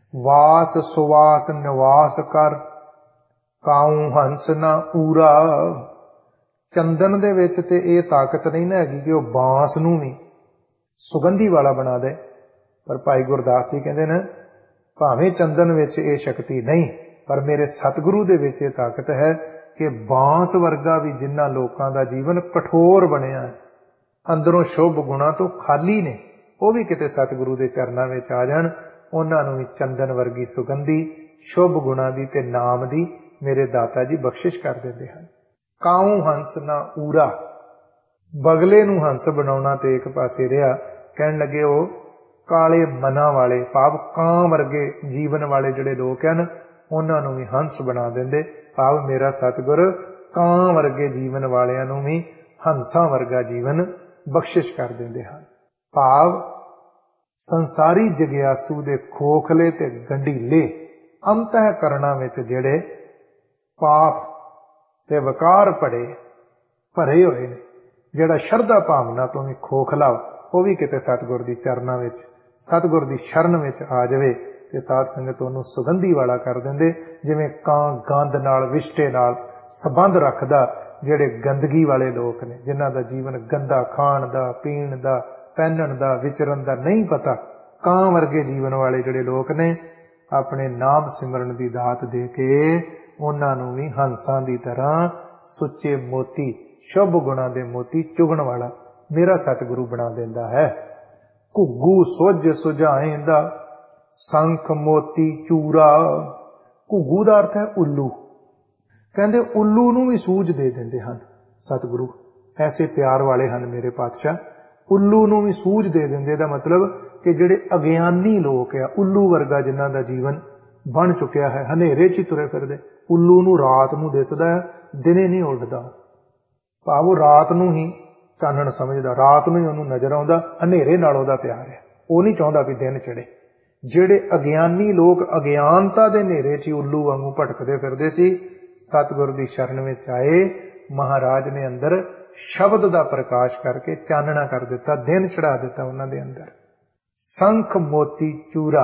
ਵਾਸ ਸੁਵਾਸ ਨਿਵਾਸ ਕਰ, ਕਾਉ ਹੰਸ ਨਾ ਊਰਾ। ਚੰਦਨ ਦੇ ਵਿੱਚ ਤੇ ਇਹ ਤਾਕਤ ਨਹੀਂ ਨਾ ਹੈਗੀ ਕਿ ਉਹ ਬਾਂਸ ਨੂੰ ਵੀ ਸੁਗੰਧੀ ਵਾਲਾ ਬਣਾ ਦੇ। ਪਰ ਭਾਈ ਗੁਰਦਾਸ ਜੀ ਕਹਿੰਦੇ ਨੇ ਭਾਵੇਂ ਚੰਦਨ ਵਿੱਚ ਇਹ ਸ਼ਕਤੀ ਨਹੀਂ, ਪਰ ਮੇਰੇ ਸਤਿਗੁਰੂ ਦੇ ਵਿੱਚ ਇਹ ਤਾਕਤ ਹੈ ਕਿ ਬਾਂਸ ਵਰਗਾ ਵੀ ਜਿਨ੍ਹਾਂ ਲੋਕਾਂ ਦਾ ਜੀਵਨ ਕਠੋਰ ਬਣਿਆ ਹੈ, ਅੰਦਰੋਂ ਸ਼ੁਭ ਗੁਣਾਂ ਤੋਂ ਖਾਲੀ ਨੇ, ਉਹ ਵੀ ਕਿਤੇ ਸਤਿਗੁਰੂ ਦੇ ਚਰਨਾਂ ਵਿੱਚ ਆ ਜਾਣ, ਉਹਨਾਂ ਨੂੰ ਵੀ ਚੰਦਨ ਵਰਗੀ ਸੁਗੰਧੀ ਸ਼ੁਭ ਗੁਣਾਂ ਦੀ ਤੇ ਨਾਮ ਦੀ ਮੇਰੇ ਦਾਤਾ ਜੀ ਬਖਸ਼ਿਸ਼ ਕਰ ਦਿੰਦੇ ਹਨ। ਕਾਉ ਹੰਸ ਨਾ ਊਰਾ, ਬਗਲੇ ਨੂੰ ਹੰਸ ਬਣਾਉਣਾ ਤੇ ਇੱਕ ਪਾਸੇ ਰਿਹਾ। ਕਹਿਣ ਲੱਗੇ ਉਹ ਕਾਲੇ ਮਨਾਂ ਵਾਲੇ, ਭਾਵ ਕਾਂ ਵਰਗੇ ਜੀਵਨ ਵਾਲੇ ਜਿਹੜੇ ਲੋਕ ਹਨ, ਉਹਨਾਂ ਨੂੰ ਵੀ ਹੰਸ ਬਣਾ ਦਿੰਦੇ। ਭਾਵ ਮੇਰਾ ਸਤਿਗੁਰ ਕਾਂ ਵਰਗੇ ਜੀਵਨ ਵਾਲਿਆਂ ਨੂੰ ਵੀ ਹੰਸਾਂ ਵਰਗਾ ਜੀਵਨ ਬਖਸ਼ਿਸ਼ ਕਰ ਦਿੰਦੇ ਹਨ। ਭਾਵ ਸੰਸਾਰੀ ਜਗਿਆਸੂ ਦੇ ਖੋਖਲੇ ਤੇ ਗੰਢੀਲੇ ਅੰਤਹਿ ਕਰਨਾਂ ਵਿੱਚ ਜਿਹੜੇ ਪਾਪ ਤੇ ਵਿਕਾਰ ਭਰੇ ਹੋਏ ਨੇ, ਜਿਹੜਾ ਸ਼ਰਧਾ ਭਾਵਨਾ ਤੋਂ ਵੀ ਖੋਖਲਾ, ਉਹ ਵੀ ਕਿਤੇ ਸਤਿਗੁਰ ਦੀ ਚਰਨਾਂ ਵਿੱਚ, ਸਤਿਗੁਰ ਦੀ ਸ਼ਰਨ ਵਿੱਚ ਆ ਜਾਵੇ ਤੇ ਸਾਧ ਸੰਗਤ ਉਹਨੂੰ ਸੁਗੰਧੀ ਵਾਲਾ ਕਰ ਦਿੰਦੇ। ਜਿਵੇਂ ਕਾਂ ਗੰਧ ਨਾਲ, ਵਿਸ਼ਟੇ ਨਾਲ ਸੰਬੰਧ ਰੱਖਦਾ, ਜਿਹੜੇ ਗੰਦਗੀ ਵਾਲੇ ਲੋਕ ਨੇ, ਜਿਨ੍ਹਾਂ ਦਾ ਜੀਵਨ ਗੰਦਾ, ਖਾਣ ਦਾ, ਪੀਣ ਦਾ, ਪਹਿਨਣ ਦਾ, ਵਿਚਰਨ ਦਾ ਨਹੀਂ ਪਤਾ, ਕਾਂ ਵਰਗੇ ਜੀਵਨ ਵਾਲੇ ਜਿਹੜੇ ਲੋਕ ਨੇ, ਆਪਣੇ ਨਾਮ ਸਿਮਰਨ ਦੀ ਦਾਤ ਦੇ ਕੇ ਉਹਨਾਂ ਨੂੰ ਵੀ ਹੰਸਾਂ ਦੀ ਤਰ੍ਹਾਂ ਸੁੱਚੇ ਮੋਤੀ, ਸ਼ੁਭ ਗੁਣਾਂ ਦੇ ਮੋਤੀ ਚੁਗਣ ਵਾਲਾ ਮੇਰਾ ਸਤਿਗੁਰੂ ਬਣਾ ਦਿੰਦਾ ਹੈ। ਘੁੱਗੂ ਸੁੱਝ ਸੁਝਾਏਂਦਾ ਸੰਖ ਮੋਤੀ ਚੂਰਾ। ਘੁੱਗੂ ਦਾ ਅਰਥ ਹੈ ਉੱਲੂ। ਕਹਿੰਦੇ ਉੱਲੂ ਨੂੰ ਵੀ ਸੂਝ ਦੇ ਦਿੰਦੇ ਹਨ ਸਤਿਗੁਰੂ, ਐਸੇ ਪਿਆਰ ਵਾਲੇ ਹਨ ਮੇਰੇ ਪਾਤਸ਼ਾਹ। ਉੱਲੂ ਨੂੰ ਵੀ ਸੂਝ ਦੇ ਦਿੰਦੇ ਦਾ ਮਤਲਬ ਕਿ ਜਿਹੜੇ ਅਗਿਆਨੀ ਲੋਕ ਆ, ਉੱਲੂ ਵਰਗਾ ਜਿਨ੍ਹਾਂ ਦਾ ਜੀਵਨ ਬਣ ਚੁੱਕਿਆ ਹੈ, ਹਨੇਰੇ 'ਚ ਹੀ ਤੁਰੇ ਫਿਰਦੇ। ਉੱਲੂ ਨੂੰ ਰਾਤ ਨੂੰ ਦਿਸਦਾ ਹੈ, ਦਿਨੇ ਨਹੀਂ ਉੱਡਦਾ, ਭਾਵ ਉਹ ਰਾਤ ਨੂੰ ਹੀ ਚਾਨਣ ਸਮਝਦਾ, ਰਾਤ ਨੂੰ ਹੀ ਉਹਨੂੰ ਨਜ਼ਰ ਆਉਂਦਾ, ਹਨੇਰੇ ਨਾਲ ਉਹਦਾ ਪਿਆਰ ਹੈ, ਉਹ ਨਹੀਂ ਚਾਹੁੰਦਾ ਵੀ ਦਿਨ ਚੜੇ। ਜਿਹੜੇ ਅਗਿਆਨੀ ਲੋਕ ਅਗਿਆਨਤਾ ਦੇ ਹਨੇਰੇ 'ਚ ਹੀ ਉੱਲੂ ਵਾਂਗੂ ਭਟਕਦੇ ਫਿਰਦੇ ਸੀ, ਸਤਿਗੁਰ ਦੀ ਸ਼ਰਨ ਵਿੱਚ ਆਏ, ਮਹਾਰਾਜ ਨੇ ਅੰਦਰ ਸ਼ਬਦ ਦਾ ਪ੍ਰਕਾਸ਼ ਕਰਕੇ ਚਾਨਣਾ ਕਰ ਦਿੱਤਾ, ਦਿਨ ਚੜਾ ਦਿੱਤਾ ਉਹਨਾਂ ਦੇ ਅੰਦਰ। ਸੰਖ ਮੋਤੀ ਚੂਰਾ,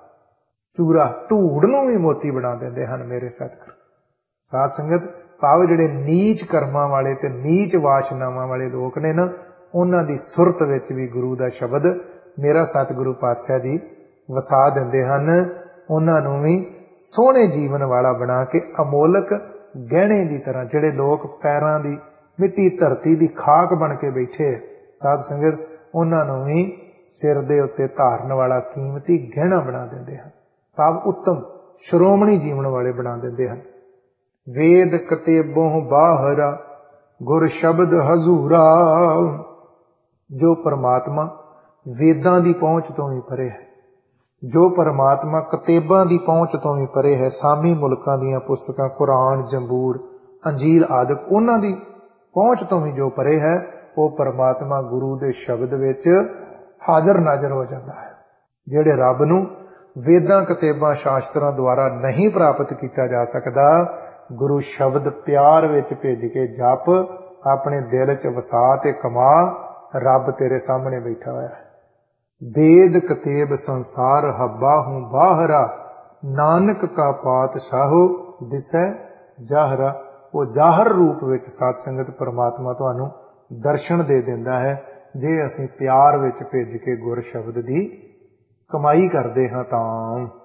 ਚੂਰਾ ਧੂੜ ਨੂੰ ਵੀ ਮੋਤੀ ਬਣਾ ਦਿੰਦੇ ਹਨ ਮੇਰੇ ਸਤਿਗੁਰ। ਸਾਧ ਸੰਗਤ, ਭਾਵ ਜਿਹੜੇ ਨੀਚ ਕਰਮਾਂ ਵਾਲੇ ਤੇ ਨੀਚ ਵਾਸ਼ਨਾਵਾਂ ਵਾਲੇ ਲੋਕ ਨੇ ਨਾ, ਉਹਨਾਂ ਦੀ ਸੁਰਤ ਵਿੱਚ ਵੀ ਗੁਰੂ ਦਾ ਸ਼ਬਦ ਮੇਰਾ ਸਤਿਗੁਰੂ ਪਾਤਸ਼ਾਹ ਜੀ ਵਸਾ ਦਿੰਦੇ ਹਨ। ਉਹਨਾਂ ਨੂੰ ਵੀ ਸੋਹਣੇ ਜੀਵਨ ਵਾਲਾ ਬਣਾ ਕੇ ਅਮੋਲਕ ਗਹਿਣੇ ਦੀ ਤਰ੍ਹਾਂ, ਜਿਹੜੇ ਲੋਕ ਪੈਰਾਂ ਦੀ ਮਿੱਟੀ, ਧਰਤੀ ਦੀ ਖਾਕ ਬਣ ਕੇ ਬੈਠੇ, ਸਾਧ ਸੰਗਤ, ਉਹਨਾਂ ਨੂੰ ਵੀ ਸਿਰ ਦੇ ਉੱਤੇ ਧਾਰਨ ਵਾਲਾ ਕੀਮਤੀ ਗਹਿਣਾ ਬਣਾ ਦਿੰਦੇ ਹਨ, ਭਾਵ ਉੱਤਮ ਸ਼੍ਰੋਮਣੀ ਜੀਵਨ ਵਾਲੇ ਬਣਾ ਦਿੰਦੇ ਹਨ। ਵੇਦ ਕਤੇਬੋਂ ਬਾਹਰਾ ਗੁਰ ਸ਼ਬਦ ਹਜ਼ੂਰਾ। ਜੋ ਪਰਮਾਤਮਾ ਵੇਦਾਂ ਦੀ ਪਹੁੰਚ ਤੋਂ ਵੀ ਪਰੇ ਹੈ, ਜੋ ਪਰਮਾਤਮਾ ਕਤੇਬਾਂ ਦੀ ਪਹੁੰਚ ਤੋਂ ਵੀ ਪਰੇ ਹੈ, ਸਾਮੀ ਮੁਲਕਾਂ ਦੀਆਂ ਪੁਸਤਕਾਂ, ਕੁਰਾਨ, ਜੰਬੂਰ, ਅੰਜੀਲ ਆਦਿਕ, ਉਹਨਾਂ ਦੀ ਪਹੁੰਚ ਤੋਂ ਵੀ ਜੋ ਪਰੇ ਹੈ, ਉਹ ਪਰਮਾਤਮਾ ਗੁਰੂ ਦੇ ਸ਼ਬਦ ਵਿੱਚ ਹਾਜ਼ਰ ਨਾਜ਼ਰ ਹੋ ਜਾਂਦਾ ਹੈ। ਜਿਹੜੇ ਰੱਬ ਨੂੰ ਵੇਦਾਂ, ਕਤੇਬਾਂ, ਸ਼ਾਸਤਰਾਂ ਦੁਆਰਾ ਨਹੀਂ ਪ੍ਰਾਪਤ ਕੀਤਾ ਜਾ ਸਕਦਾ, ਗੁਰੂ ਸ਼ਬਦ ਪਿਆਰ ਵਿੱਚ ਭੇਜ ਕੇ ਜਪ, ਆਪਣੇ ਦਿਲ 'ਚ ਵਸਾ ਤੇ ਕਮਾ, ਰੱਬ ਤੇਰੇ ਸਾਹਮਣੇ ਬੈਠਾ ਹੋਇਆ ਹੈ। ਵੇਦ ਕਤੇਬ ਸੰਸਾਰ ਹੱਬਾ ਹੂੰ ਬਾਹਰਾ, ਨਾਨਕ ਕਾ ਪਾਤਸ਼ਾਹੋ ਦਿਸੈ ਜਾਹਰਾ। ਉਹ ਜਾਹਰ ਰੂਪ ਵਿੱਚ ਸਾਧ ਸੰਗਤ ਪਰਮਾਤਮਾ ਤੁਹਾਨੂੰ ਦਰਸ਼ਨ ਦੇ ਦਿੰਦਾ ਹੈ, ਜੇ ਅਸੀਂ ਪਿਆਰ ਵਿੱਚ ਭੇਜ ਕੇ ਗੁਰ ਸ਼ਬਦ ਦੀ ਕਮਾਈ ਕਰਦੇ ਹਾਂ ਤਾਂ।